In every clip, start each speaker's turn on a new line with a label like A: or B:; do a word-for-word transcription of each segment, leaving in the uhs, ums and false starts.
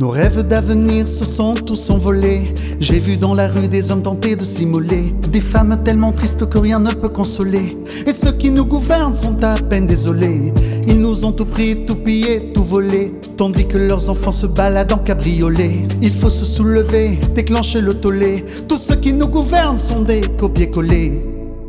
A: Nos rêves d'avenir se sont tous envolés. J'ai vu dans la rue des hommes tenter de s'immoler, des femmes tellement tristes que rien ne peut consoler. Et ceux qui nous gouvernent sont à peine désolés. Ils nous ont tout pris, tout pillé, tout volé, tandis que leurs enfants se baladent en cabriolet. Il faut se soulever, déclencher le tollé. Tous ceux qui nous gouvernent sont des copier-coller.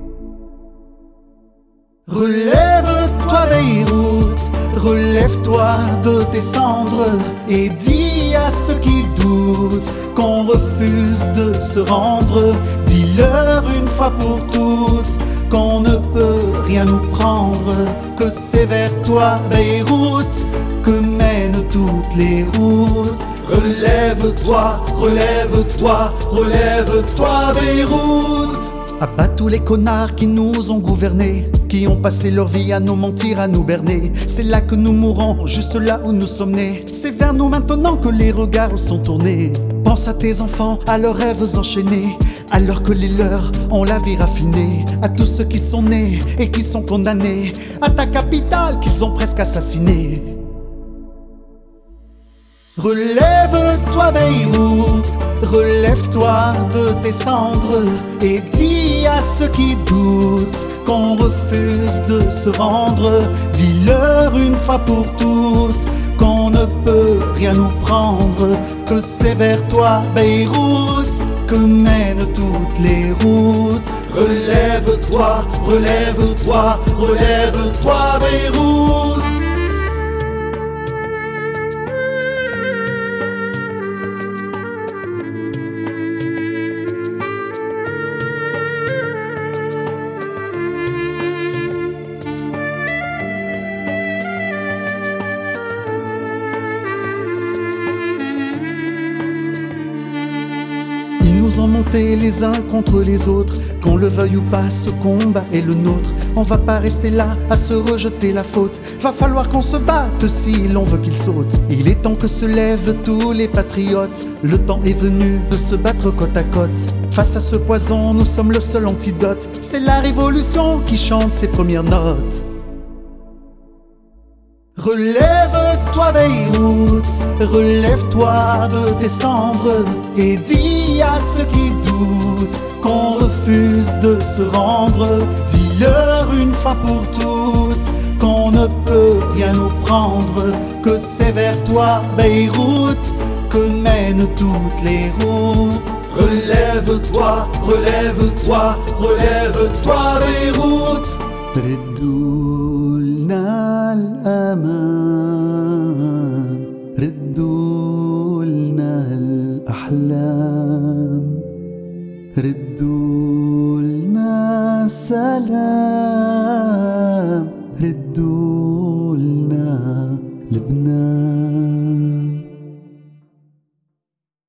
A: Relève-toi Beyrouth, relève-toi de tes cendres, et dis à ceux qui doutent qu'on refuse de se rendre. Dis-leur une fois pour toutes qu'on ne peut rien nous prendre, que c'est vers toi Beyrouth que mènent toutes les routes. Relève-toi, relève-toi, relève-toi Beyrouth. Abat tous les connards qui nous ont gouvernés, qui ont passé leur vie à nous mentir, à nous berner. C'est là que nous mourrons, juste là où nous sommes nés. C'est vers nous maintenant que les regards sont tournés. Pense à tes enfants, à leurs rêves enchaînés, alors que les leurs ont la vie raffinée. À tous ceux qui sont nés et qui sont condamnés, à ta capitale qu'ils ont presque assassinée. Relève-toi Beyrouth, relève-toi de tes cendres, et dis à ceux qui doutent qu'on refuse de se rendre. Dis-leur une fois pour toutes qu'on ne peut rien nous prendre, que c'est vers toi Beyrouth que mènent toutes les routes. Relève-toi, relève-toi, relève-toi Beyrouth. Nous ont monté les uns contre les autres, qu'on le veuille ou pas, ce combat est le nôtre. On va pas rester là à se rejeter la faute, va falloir qu'on se batte si l'on veut qu'il saute. Il est temps que se lèvent tous les patriotes, le temps est venu de se battre côte à côte. Face à ce poison, nous sommes le seul antidote, c'est la révolution qui chante ses premières notes. Relève-toi Beyrouth, relève-toi de tes cendres, et dis à ceux qui doutent qu'on refuse de se rendre. Dis-leur une fois pour toutes qu'on ne peut rien nous prendre, que c'est vers toi Beyrouth que mènent toutes les routes. Relève-toi, relève-toi, relève-toi Beyrouth. ردوا لنا الأمان، ردوا لنا الأحلام، ردوا لنا السلام، ردوا